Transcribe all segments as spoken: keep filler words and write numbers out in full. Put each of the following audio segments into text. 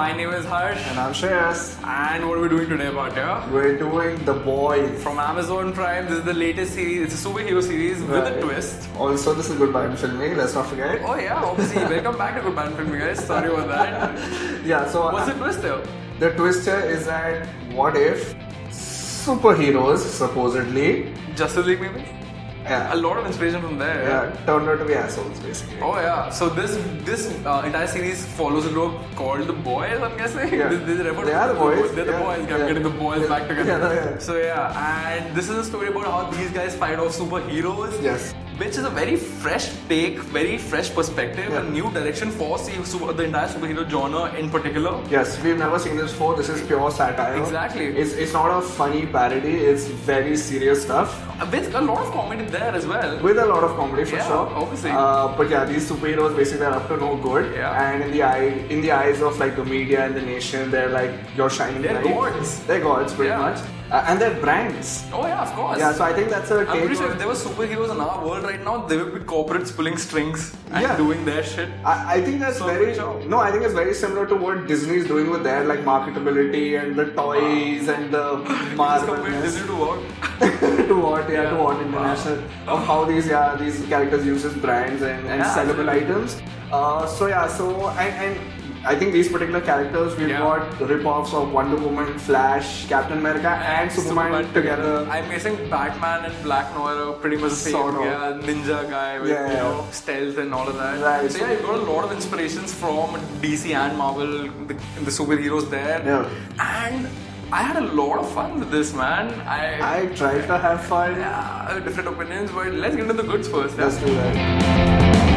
My name is Harsh. And I'm Shreyas. And what are we doing today about here? We're doing The Boys. From Amazon Prime. This is the latest series. It's a superhero series Right. with a twist. Also, this is Goodbye and Filming, let's not forget. Oh yeah, obviously. Welcome back to Goodbye and Filming, guys. Sorry about that. Yeah, so What's uh, the twist there? the twist here is that what if superheroes, supposedly, Justice League maybe? yeah, A lot of inspiration from there. yeah, turned out to be assholes, basically. Oh yeah, so this this uh, entire series follows a group called the Boys, I'm guessing. Yeah. This, this is referred They to are the boys. They're the Yeah. boys. I'm Yeah. getting the boys Yeah. back together. Yeah, yeah. So yeah, and this is a story about how these guys fight off superheroes. Yes. Which is a very fresh take, very fresh perspective, Yeah. a new direction for see, super, the entire superhero genre in particular. Yes, we've never seen this before. This is pure satire. Exactly. It's, it's not a funny parody, it's very serious stuff. With a lot of comedy there as well. With a lot of comedy for Yeah, sure. obviously. Uh, but yeah, these superheroes basically are up to no good. Yeah. And in the eye, in the eyes of like the media and the nation, they're like your shining They're light. gods. They're gods, pretty Yeah. much. Uh, and they're brands. Oh yeah, of course. Yeah, so I think that's a I'm take pretty sure on- if there were superheroes in our world right now, they would be corporates pulling strings and Yeah. doing their shit. I, I think that's So very good job. no. I think it's very similar to what Disney is doing with their like marketability and the toys and the Just compare marvelness. Disney to what? to what? Yeah, Yeah. to what international of how these yeah these characters use as brands and, and Yeah, sellable items. Uh, so yeah, so and, and I think these particular characters we've Yeah. got rip-offs of Wonder Woman, Flash, Captain America, and, Superman, together. I'm guessing Batman and Black Noir are pretty much the same. Sort of. Yeah, ninja guy with Yeah, you yeah. know stealth and all of that. Right, So so- yeah, you've got a lot of inspirations from D C and Marvel, the, the superheroes there. Yeah. And I had a lot of fun with this, man. I, I tried to have fun. yeah, different opinions, but let's get into the goods first. Yeah? Let's do that.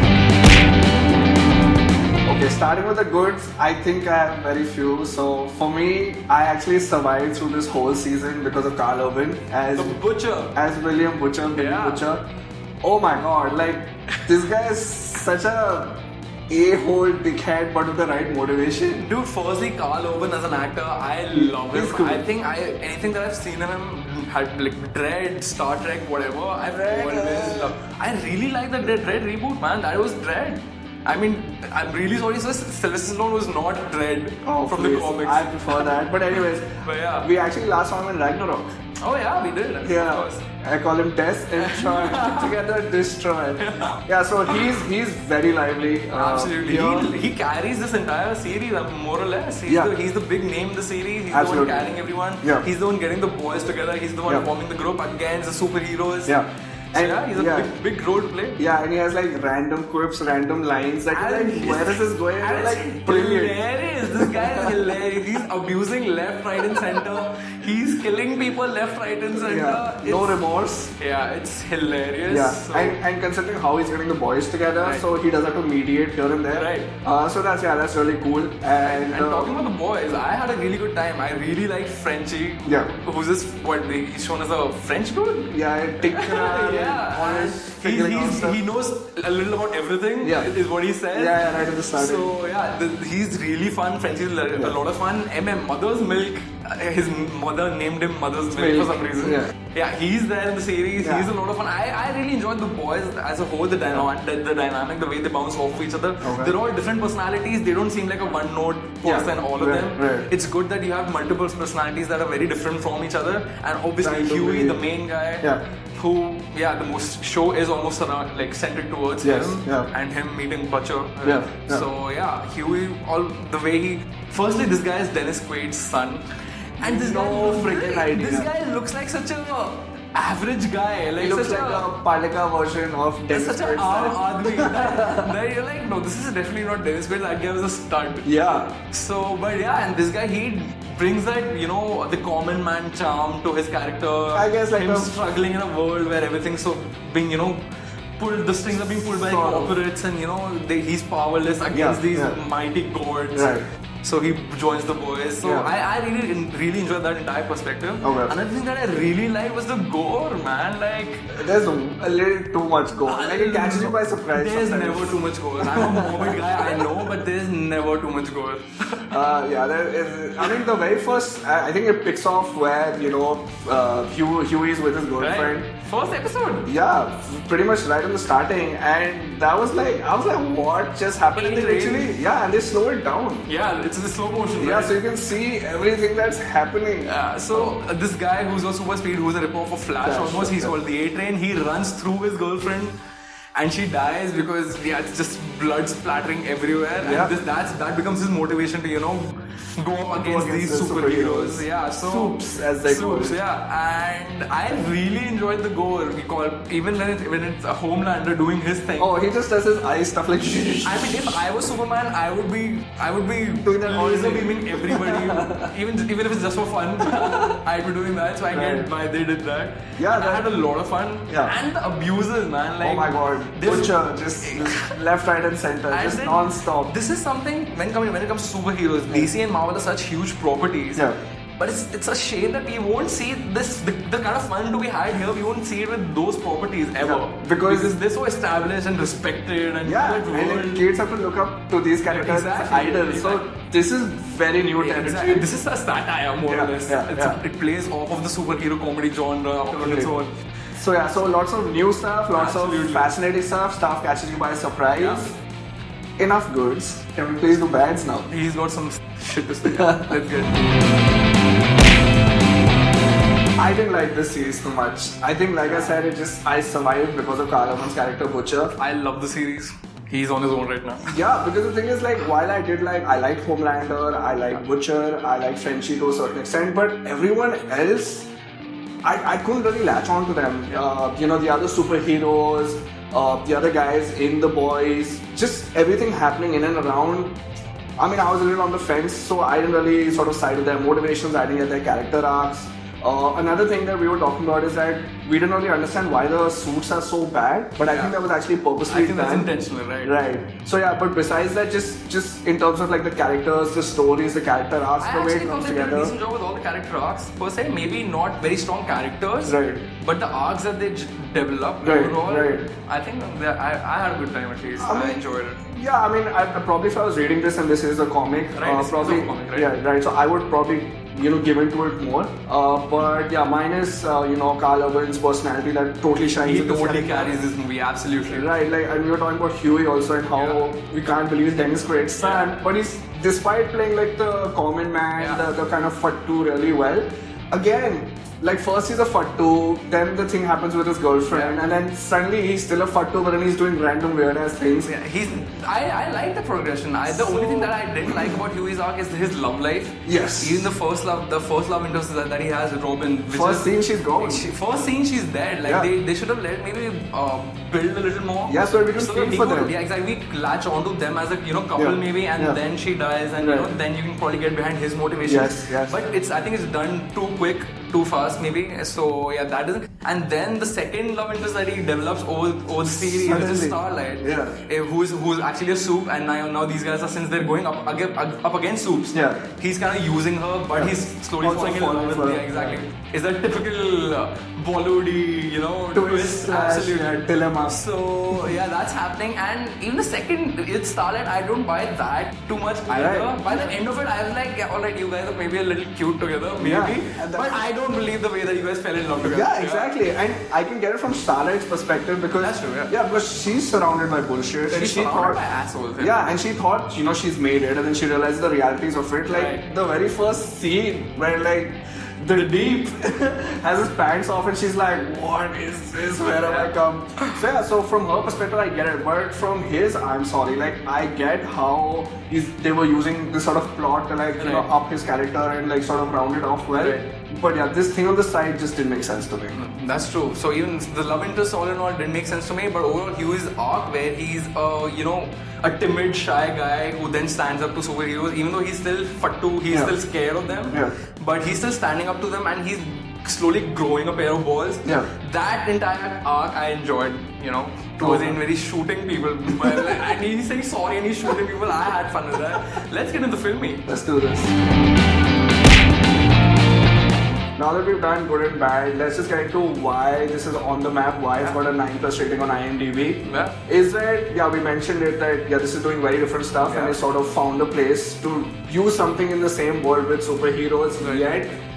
Okay, starting with the goods, I think I have very few. So for me, I actually survived through this whole season because of Carl Urban as The Butcher. as William Butcher, Billy Yeah. Butcher. Oh my god, like this guy is such a a-hole dickhead, but with the right motivation. Dude, firstly, Carl Urban as an actor, I love him. He's cool. I think I anything that I've seen of him had like Dread, Star Trek, whatever. I've Dread, always uh, loved. I really like the Dread, Dread reboot, man. That was Dread. I mean, I'm really sorry, sir. Sylvester Stallone was not Dread Oh, from please. the comics. I prefer that. But anyways, But yeah. we actually last saw him in Ragnarok. Oh yeah, we did. Of Yeah, course. I call him Death and Troy. Together, destroy. Yeah, so he's he's very lively. Uh, Absolutely. here- He, he carries this entire series, uh, more or less. He's, Yeah. the, he's the big name in the series. He's Absolutely. the one carrying everyone. Yeah. He's the one getting the boys together. He's the one Yeah. forming the group against the superheroes. Yeah. So And- yeah, he's a yeah. big, big role to play. Yeah, and he has like random quips, random lines that you're And like, he's- where is this going? And and you're it's like, brilliant. hilarious. This guy is hilarious. He's abusing left, right, and center. He's killing people left, right, and center. Yeah, no It's- remorse. Yeah, it's hilarious. Yeah, So- and, and considering how he's getting the boys together, Right. so he does have to mediate here and there. Right. Uh, so that's yeah, that's really cool. And, And uh, talking about the boys, I had a really good time. I really liked Frenchie. Yeah. Who's this? What? He's shown as a French dude. yeah, Tick, uh, yeah. always and he, figuring out he's, stuff. he knows a little about everything. Yeah. Is what he says. Yeah, yeah, right at the start. So yeah, the, he's really fun. Frenchie's a Yeah. lot of fun. M M Mother's Milk. uh, His mother named him Mother's Milk, Milk. for some reason. Yeah. Yeah, he's there in the series. Yeah. He's a lot of fun. I, I really enjoyed the boys as a whole. The dynamic, the, the dynamic, the way they bounce off each other. Okay. They're all different personalities. They don't seem like a one-note Yeah. person. All of Right, them. right. It's good that you have multiple personalities that are very different from each other. And obviously Trying to Huey, be- the main guy. Yeah. Who, yeah, the most show is almost around, like centered towards Yes, him yeah. and him meeting Butcher. Yeah, yeah. So yeah, Huey, all the way he. Firstly, this guy is Dennis Quaid's son, and this No guy, freaking idea. This guy looks like such a average guy. Like He looks such like a, a Palika version of There's Dennis such an Quaid's arm son. admi. that, that you're like, no, this is definitely not Dennis Quaid. That guy was a stunt. Yeah. So, but yeah, and this guy, he brings that, you know, the common man charm to his character. I guess like him a- struggling in a world where everything's so being, you know, pulled, the strings are being pulled by Sort of. corporates, and you know, they, he's powerless against Yeah, these yeah. mighty gods. Right. So he joins the boys. So Yeah. I, I really really enjoyed that entire perspective. Okay. Another thing that I really liked was the gore, man. Like There's a little too much gore. Like it catches you by surprise. there's sometimes. never too much gore. I'm a morbid guy, I know, but there's never too much gore. Uh, yeah, there is. I think the very first, I I think it picks off where you know uh, Hugh, Huey's with his girlfriend. Right. First episode. Yeah, pretty much right in the starting, and that was like, I was like, what just happened? And they actually, yeah, and they slow it down. Yeah, it's in slow motion. Yeah, right? so you can see everything that's happening. Yeah, so uh, this guy who's on super speed, who's a rip-off of Flash, Flash, almost, he's yeah. called the A-Train. He runs through his girlfriend, and she dies because yeah, it's just blood splattering everywhere. Yeah. And this, that's that becomes his motivation to you know go up against, against these the superheroes. superheroes. Yeah, so Soups, as they call soups, it. yeah. And I really enjoyed the gore. We call even when it's when it's a Homelander doing his thing. Oh, he just does his eye stuff like. I mean, if I was Superman, I would be, I would be Doing that all laser day. beaming everybody, even even if it's just for fun. I'd be doing that, so I Right. get why they did that. Yeah, and I that- had a lot of fun. Yeah. And the abusers, man. Like, Oh my god, this- Butcher, just, just left, right, and center, and just then non-stop. This is something when coming when it comes to superheroes, D C and Marvel are such huge properties. Yeah. But it's, it's a shame that we won't see this the, the kind of fun to be had here. We won't see it with those properties ever Yeah, because- they're so established and respected and Yeah, that and world. like, kids have to look up to these characters Exactly, as idols. exactly. So this is very new territory. Exactly. This is a satire, more Yeah, or less. yeah, It's yeah. A, it plays off of the superhero comedy genre on its own. So yeah, so lots of new stuff, lots Absolutely. of fascinating stuff, stuff catches you by surprise. Yeah. Enough goods. Can we please do bads now? He's got some shit to say. Let's get I didn't like this series too much. I think, like I said, it just I survived because of Karl Urban's character Butcher. I love the series. He's on his own right now. Yeah, because the thing is, like, while I did like, I like Homelander, I like Butcher, I like Frenchie to a certain extent, but everyone else, I, I couldn't really latch on to them. Uh, you know, the other superheroes, uh, the other guys in The Boys, just everything happening in and around. I mean, I was a little on the fence, so I didn't really sort of side with their motivations, I didn't get their character arcs. Uh, another thing that we were talking about is that we didn't really understand why the suits are so bad, but I Yeah. think that was actually purposely I think that's done. intentional, right? Right. So yeah, but besides that, just just in terms of like the characters, the stories, the character arcs, I the way actually it thought comes they did a together. decent job with all the character arcs. Per se, maybe not very strong characters, Right. but the arcs that they j- developed Right, overall, right. I think they, I, I had a good time at least. I I, mean- enjoyed it. Yeah, I mean, I, I probably if I was reading this and this is a comic, Right, uh, this is a probably comic, right? yeah, right. So I would probably you know give into it more. Uh, but yeah, mine is uh, you know Karl Urban's personality that totally shines. He in this totally character. carries this movie, absolutely. Right, like, and we were talking about Huey also and how Yeah. we can't believe Dennis Quaid's son, Yeah. but he's, despite playing like the common man, Yeah. the, the kind of fattu really well, again, like first he's a fattu, then the thing happens with his girlfriend, Yeah. and then suddenly he's still a fattu, but then he's doing random weird ass things. Yeah, he's. I, I like the progression. I, the only thing that I didn't like about Huey's arc is his love life. Yes. Even the first love, the first love interest that, that he has with Robin. Which First is, scene, she's gone. She, first scene, she's dead. Like Yeah. they, they should have let maybe uh, build a little more. Yeah, so we can so feel that we for could, them. Yeah, exactly. We latch onto them as a you know couple Yeah. maybe, and Yeah. then she dies, and Right. you know then you can probably get behind his motivation. Yes, yes. But it's I think it's done too quick, too fast maybe. So yeah, that is. And then the second love interest that he develops over over the series which is Suddenly. Starlight. Yeah. Eh, who's who's actually a soup, and now now these guys are since they're going up against up against soups. Yeah. He's kind of using her, but Yeah. he's slowly Also falling in falling love with for her. her. Yeah, exactly. Is that typical uh, Bollywoody, you know, Twist slash Absolutely. yeah, dilemma. So yeah, that's happening, and even the second it's Starlight, I don't buy that too much either. Right. By the end of it, I was like, yeah, alright, you guys are maybe a little cute together, maybe, Yeah, and that- but I don't believe the way that you guys fell in love together. Yeah, exactly. And I can get it from Starlight's perspective because That's true, yeah. because she's surrounded by bullshit and She's she surrounded thought by assholes. yeah, and she thought you know she's made it, and then she realized the realities of it. Like Right. the very first scene where like the Deep has his pants off, and she's like, "What is this? Where have I come?" So yeah, so from her perspective, I get it, but from his, I'm sorry. Like I get how he's, they were using this sort of plot to like you know Right. up his character and like sort of round it off well. Right. But yeah, this thing on the side just didn't make sense to me. That's true. So even the love interest all in all didn't make sense to me, but overall Hugh's arc where he's uh, you know a timid, shy guy who then stands up to superheroes, even though he's still fattu, he's Yeah. still scared of them, Yeah. but he's still standing up to them and he's slowly growing a pair of balls. Yeah. That entire arc I enjoyed, you know, towards the end where he's shooting people. Well, and he's saying sorry and he's shooting people. I had fun with that. Let's get into filming. Let's do this. Now that we've done good and bad, let's just get into why this is on the map, why it's got a nine plus rating on IMDb. Yeah. Is that, yeah, we mentioned it that, yeah, this is doing very different stuff and Yeah. it sort of found a place to use something in the same world with superheroes, Right. yet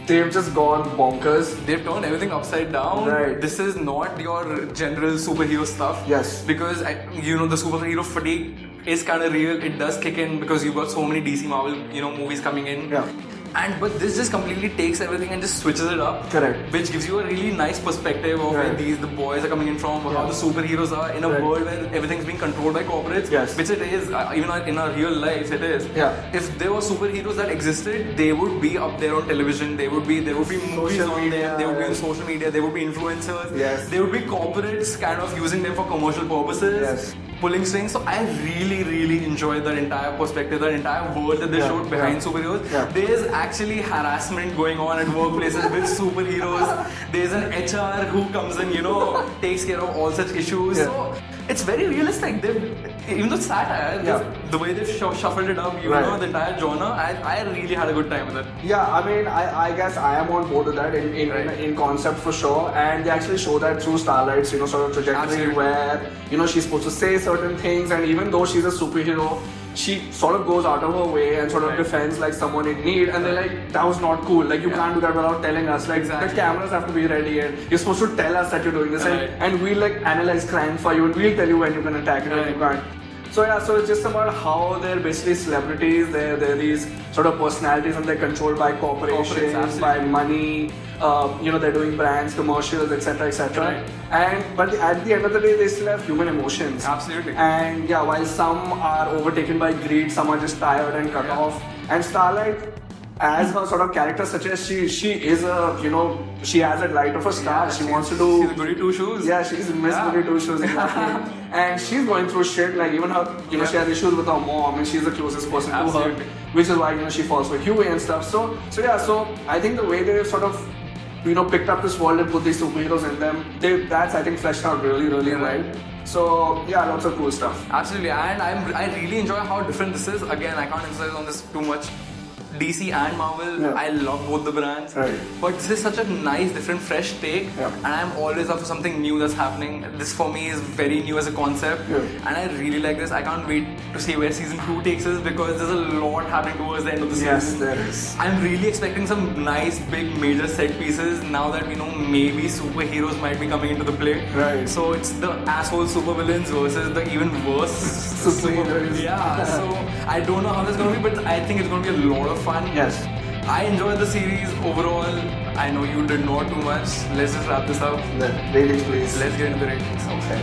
they've just gone bonkers. They've turned everything upside down. Right. This is not your general superhero stuff. Yes. Because, I, you know, the superhero fatigue is kind of real. It does kick in because you've got so many D C Marvel, you know, movies coming in. Yeah. And but this just completely takes everything and just switches it up. Correct. Which gives you a really nice perspective of Right. where these the boys are coming in from, Yeah. how the superheroes are in a Right. world where everything's being controlled by corporates. Yes. Which it is. Uh, even in our real life, it is. Yeah. If there were superheroes that existed, they would be up there on television. They would be. There would be movies Social on media, them. They would be on yes. social media. They would be influencers. Yes. They would be corporates kind of using them for commercial purposes. Yes. Pulling strings. So I really, really enjoyed that entire perspective, that entire world that they Yeah, showed behind yeah, superheroes. yeah. There's actually harassment going on at workplaces with superheroes. There's an H R who comes in, you know, takes care of all such issues. Yeah. So it's very realistic. They've, even though it's satire, Yeah. they've- the way they've shu- shuffled it up, you Right. know, the entire genre, I, I really had a good time with it. Yeah, I mean, I, I guess I am on board with that in, in, Right. in, in concept for sure. And they actually show that through Starlight's, you know, sort of trajectory Absolutely. where, you know, she's supposed to say certain things, and even though she's a superhero, she sort of goes out of her way and sort of Right. defends like someone in need, and they're like, that was not cool. Like, you Yeah. can't do that without telling us. Like, Exactly. the cameras have to be ready, and you're supposed to tell us that you're doing this, Right. and, and we'll like analyze crime for you, and we'll tell you when you can attack it and you Right. can't. So yeah, so it's just about how they're basically celebrities. They're they're these sort of personalities, and they're controlled by corporations, Corporates, by absolutely. money. Uh, you know, they're doing brands, commercials, et cetera, et cetera. Right. And but at the end of the day, they still have human emotions. Absolutely. And yeah, while some are overtaken by greed, some are just tired and cut Yeah. off. And Starlight, as her sort of character suggests, she she is a you know she has a light of a star. Yeah, she she's- wants to do. She's a goody two shoes. Yeah, she's Miss Yeah. Goody Two Shoes, exactly. And she's going through shit, like even her, you know, Yeah. she has issues with her mom, and she's the closest person Absolutely. to her, which is why, you know, she falls for Huey and stuff. So, so yeah, so I think the way they've sort of, you know, picked up this world and put these superheroes in them, they, that's, I think, fleshed out really, really Yeah. well. So, yeah, lots of cool stuff. Absolutely, and I'm, I really enjoy how different this is. Again, I can't emphasize on this too much. D C and Marvel, Yeah. I love both the brands. Right. But this is such a nice, different, fresh take, Yeah. and I'm always up for something new that's happening. This for me is very new as a concept, Yeah. and I really like this. I can't wait to see where season two takes us because there's a lot happening towards the end of the Yes, season. there is. I'm really expecting some nice, big, major set pieces now that we know maybe superheroes might be coming into the play. Right. So it's the asshole supervillains versus the even worse Superheroes. Yeah. So I don't know how this is going to be, but I think it's going to be a lot of fun. Yes. I enjoyed the series overall. I know you did not too much. Let's just wrap this up. The ratings, please. Let's get into the ratings. Okay.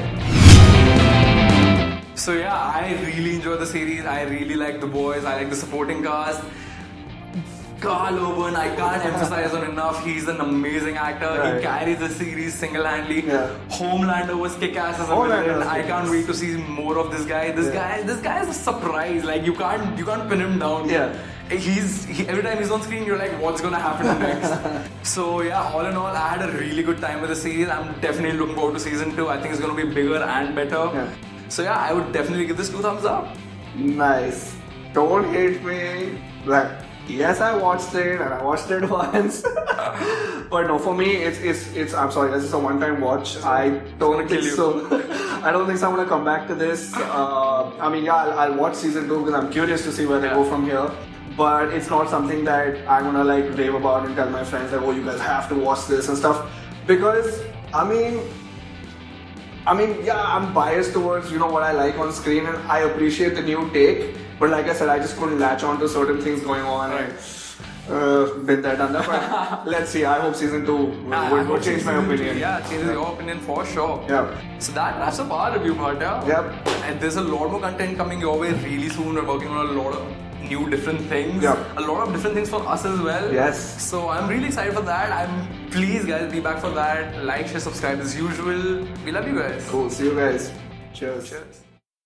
So yeah, I really enjoyed the series. I really like the boys. I like the supporting cast. Carl Urban, I can't emphasize on enough. He's an amazing actor. Right. He carries the series single-handedly. Yeah. Homelander was kick-ass as a Homelander villain. was I kick-ass. can't wait to see more of this guy. This Yeah. guy, this guy is a surprise. Like you can't, you can't pin him down. Yeah. He's he, every time he's on screen, you're like, what's gonna happen next? So yeah, all in all, I had a really good time with the series. I'm definitely looking forward to season two. I think it's gonna be bigger and better. Yeah. So yeah, I would definitely give this two thumbs up. Nice. Don't hate me. Like, yes, I watched it and I watched it once. But no, for me, it's it's it's. I'm sorry, this is a one-time watch. I don't think kill you. so. I don't think so. I'm gonna come back to this. Uh, I mean, yeah, I'll, I'll watch season two because I'm curious to see where they Yeah. go from here. But it's not something that I'm gonna like rave about and tell my friends that, oh, you guys have to watch this and stuff. Because I mean. I mean, yeah, I'm biased towards, you know, what I like on screen, and I appreciate the new take. But like I said, I just couldn't latch on to certain things going on. Right. Uh, been there, done that. But let's see. I hope season two will, I- I will, will hope change my season- opinion. Yeah, changes your opinion for sure. Yeah. So that wraps up our review part, yeah. Yep. And there's a lot more content coming your way really soon. We're working on a lot of new different things. Yep. A lot of different things for us as well. Yes. So I'm really excited for that. I'm please guys be back for that. Like, share, subscribe as usual. We love you guys. Cool. See you guys. Cheers. Cheers.